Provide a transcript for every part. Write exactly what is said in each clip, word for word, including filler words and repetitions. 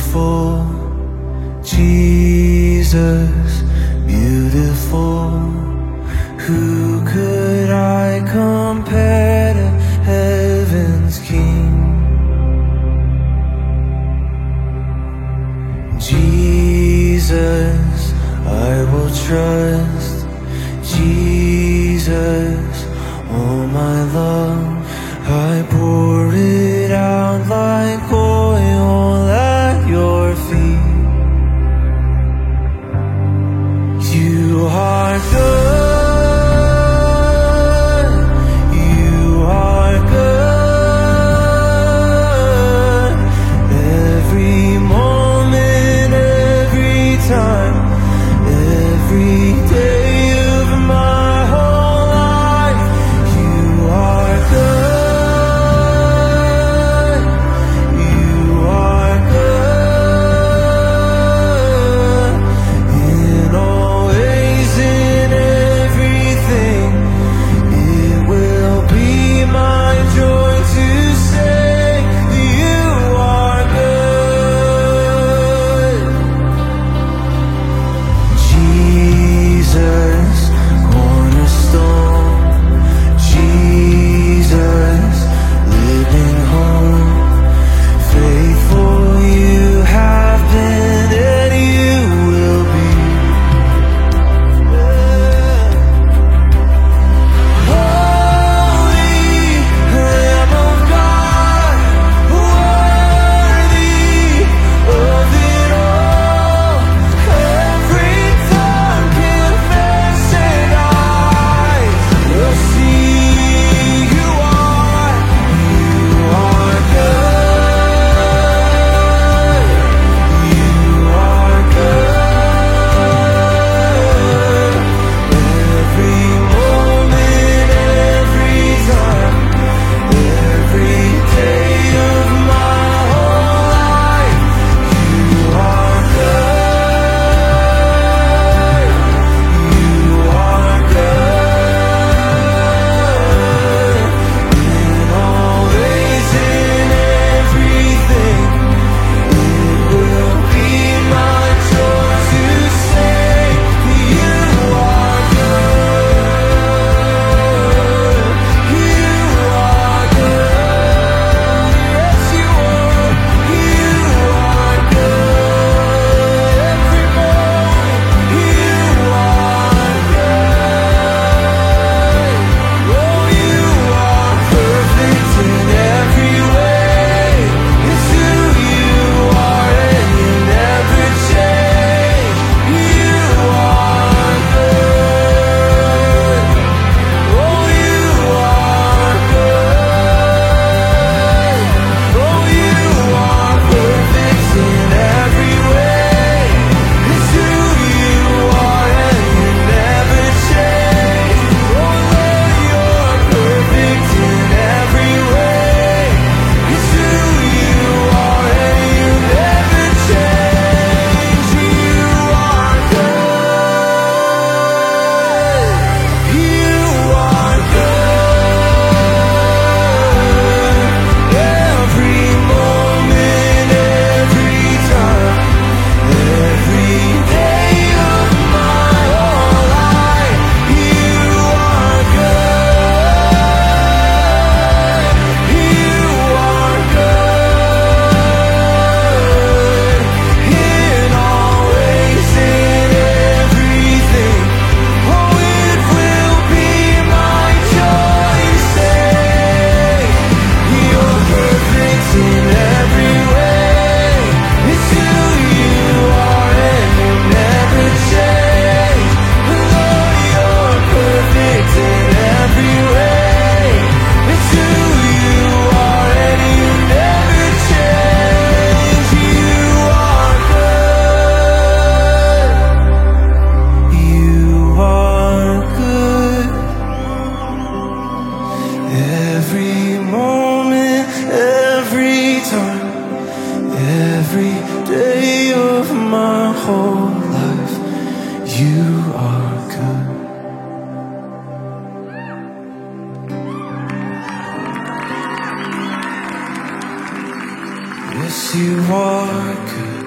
beautiful, Jesus, beautiful. Who could I compare to heaven's King? Jesus, I will trust. Jesus, all my love, I pour it out like oil at your feet. You are good, you are good. Every moment, every time, every day of my whole life. You are good, you are good. In all ways, in everything, it will be my joy to say you are good. Jesus, cornerstone, Jesus, living home, faithful you have been and you will be. Holy Lamb of God, worthy of it all. Every tongue confess and eyes will see you are, you are good, you are good. Every moment, every time, every day of my whole life, you are good, you are good. In all ways, in everything, it will be my joy to say you are good, you are good. Yes, you are, you are good. Every moment, you are good. Oh, you are perfect in every way. It's who you are and you never change. You are good. Oh, you are good. Oh, you are perfect in every way. It's who you are and you never change. Oh, Lord, you're perfect in every way. It's who you are and you never change. You are good. You are good. Every moment, every time, every day of my whole life, you are good. You are good. In all ways, in everything, oh, it will be my joy to say you're perfect in every way. It's who you are and you never change. Lord, you're perfect in every way. It's who you are and you never change. You are good. You are good. Every moment, every time, every day of my whole life, you are good. Yes, you are good.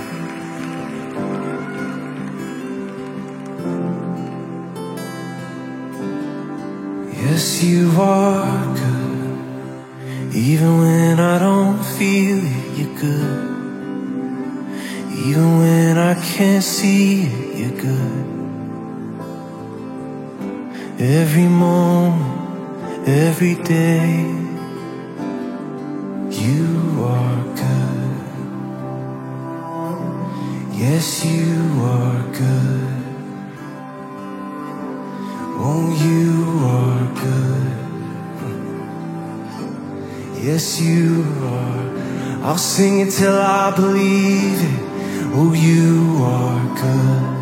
Yes, you are good. Even when I don't feel it, you're good. Even when I can't see it, you're good. Every moment, every day, you are good. Yes, you are good. Oh, you are good. Yes, you are. I'll sing it till I believe it. Oh, you are good.